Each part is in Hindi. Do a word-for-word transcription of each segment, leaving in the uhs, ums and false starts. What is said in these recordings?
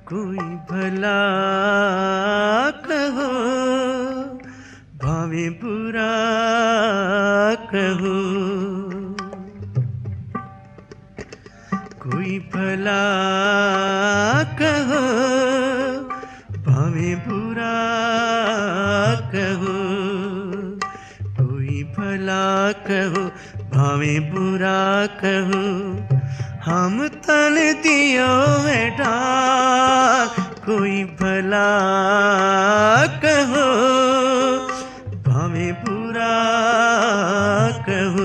कोई भला कहो भावे बुरा कहो, कोई भला कहो भावे बुरा कहो, कोई भला कहो भावे बुरा कहो, हम तन दियो है डाल। कोई भला कहो भावे बुरा कहो,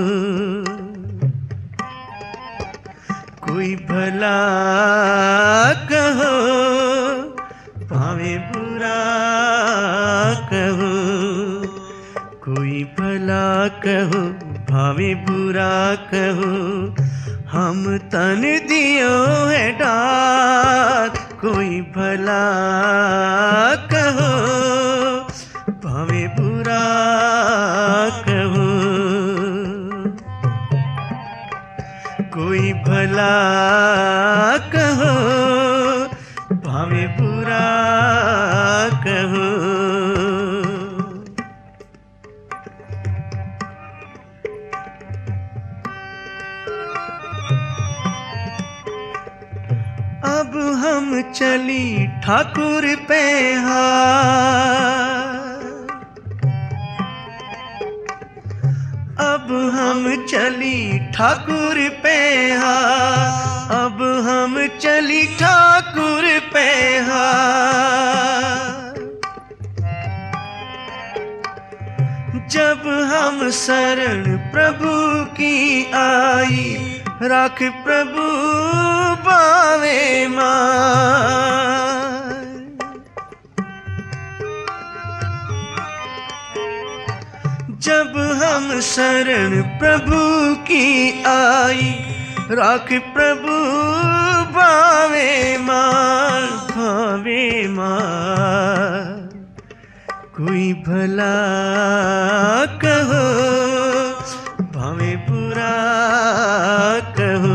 कोई भला कहो भावे बुरा कहो, कोई भला कहो भावे बुरा कहो, हम तन दियो है डाल। कोई भला कहो भावे बुरा कहो, कोई भला कहो भावे बुरा कहो। अब हम चली ठाकुर पे हाथ, अब हम चली ठाकुर पे हाथ, अब हम चली ठाकुर पे हाथ। जब हम शरण प्रभु की आई, राख प्रभु पावे मान। जब हम शरण प्रभु की आई, राख प्रभु पावे मान, पावे मान। कोई भला कहो भावे बुरा कहो,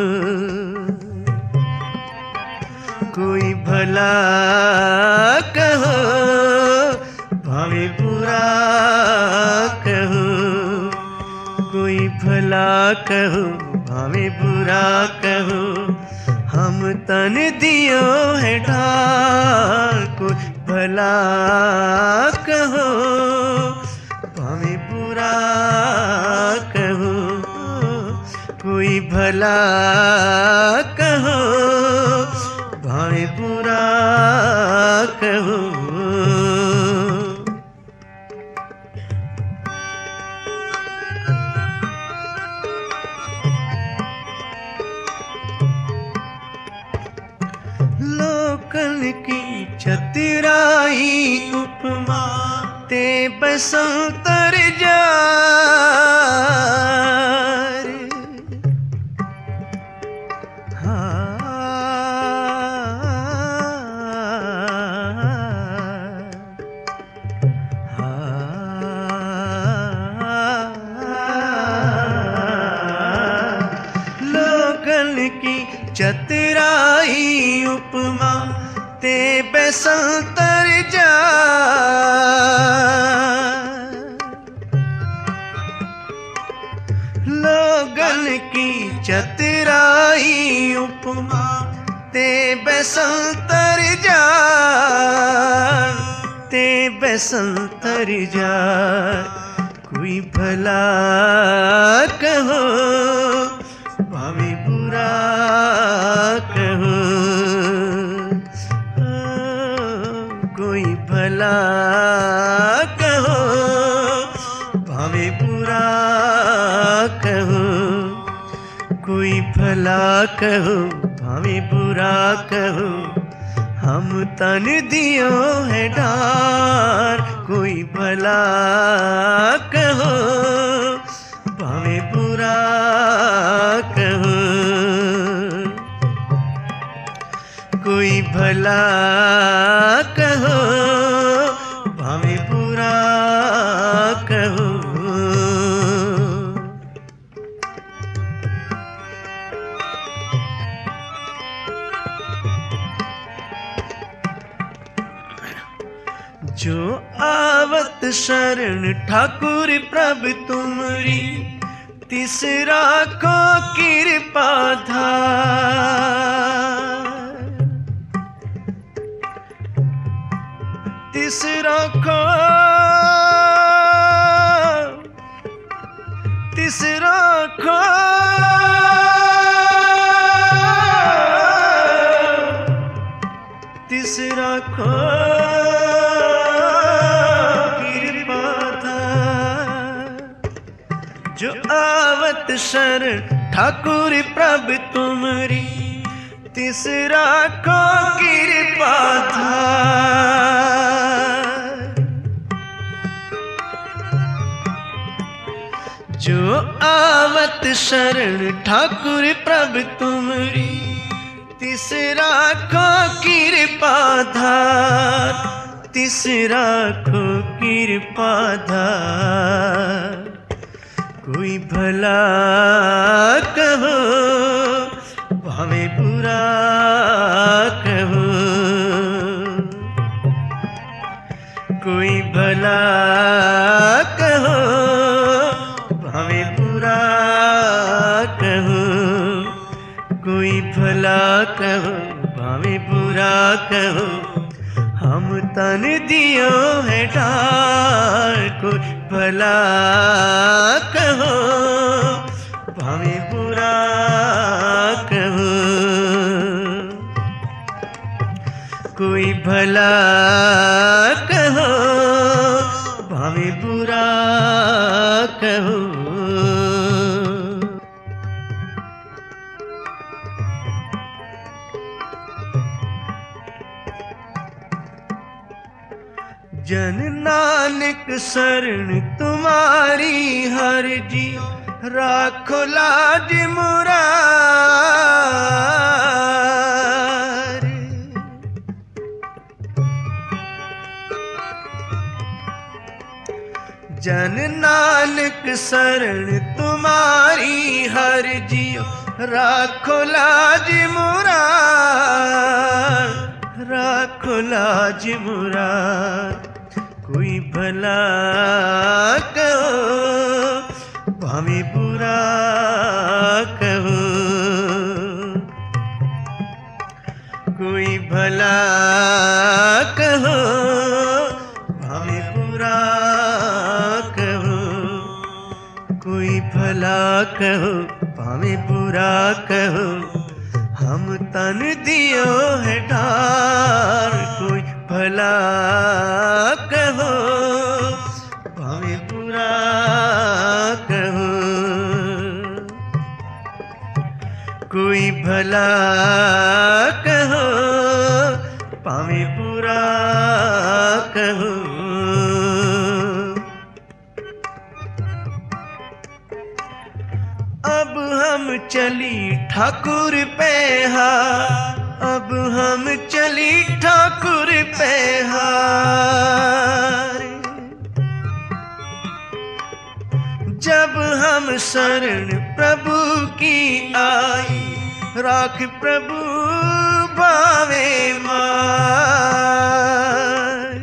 कोई भला कहो भावे बुरा कहो, कोई भला कहो भावे बुरा कहो, हम तन दियो है ढाल। कोई भला कहो भावे बुरा कहो, कोई भला कहो भावे बुरा कहो। लोकन की चतुराई उपमा ते बसंतर जार। लोकन की चतुराई उपमा ते बसंतर जार। लोगन की चतुराई उपमा ते बसंतर जार, ते बसंतर जार। कोई भला कहो भावे बुरा कहो, कोई भला कहो भावे बुरा कहो, कोई भला कहो भावे बुरा कहो, हम तन दियो है डार। कोई भला कहो भावे बुरा कहो, कोई भला कहो भावे बुरा कहो। जो आवत शरण ठाकुर प्रभ तुमरी, तीसरा को कृपा धार। तीसरा को तीसरा को तीसरा को कृपा धार। जो आवत शरण ठाकुर प्रभ तुमरी, तीसरा को कृपा धार। जो आवत शरण ठाकुर प्रभ तुमरी, तीसरा को कृपा धार। तीसरा को कृपा धार। कोई भला कहो भावे बुरा कहो, कोई भला कहो भावे बुरा कहो, कोई भला कहो भावे बुरा कहो। हम तन दियो है डार, कोई भला कहो भावे बुरा कहो, कोई भला कहो भावे बुरा कहो। जन नानक शरण तुम्हारी हर जी, राखो लाज मुरारी। जन नानक शरण तुम्हारी हर जी, राखो लाज मुरार। राखो लाज मुरार। कोई भला कहो भावे बुरा कहो, कोई भला कहो भावे बुरा कहो, कोई भला कहो भावे बुरा कहो। हम तन दियो है डार, कोई भला कहो भावे बुरा कहो, कोई भला कहो भावे बुरा कहो। अब हम चली ठाकुर पे हार, अब हम चली ठाकुर पे हार। जब हम शरण प्रभु की आई, राख प्रभु भावे मार।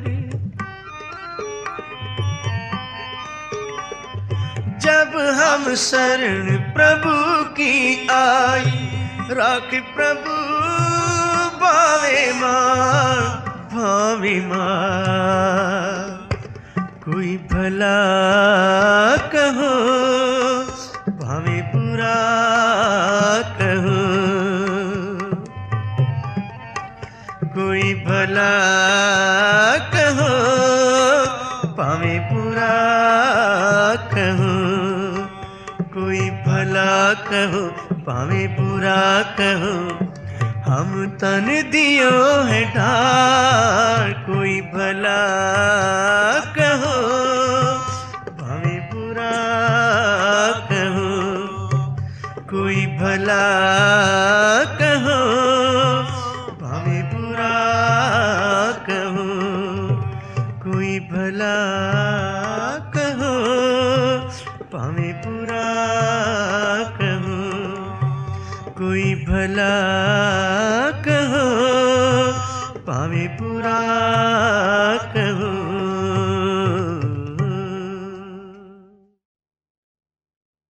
जब हम शरण प्रभु की आई, राख प्रभु भावे मार भावे मार। कोई भला कहो भावे बुरा कहो, कोई भला कहो भावे बुरा कहो, कोई भला कहो भावे बुरा कहो। हम तन दियो है ढार, कोई भला कहो भावे बुरा कहो, कोई भला कहो भावे बुरा कहो, कोई भला कहो भावे बुरा कहो, कोई भला कहो भावे बुरा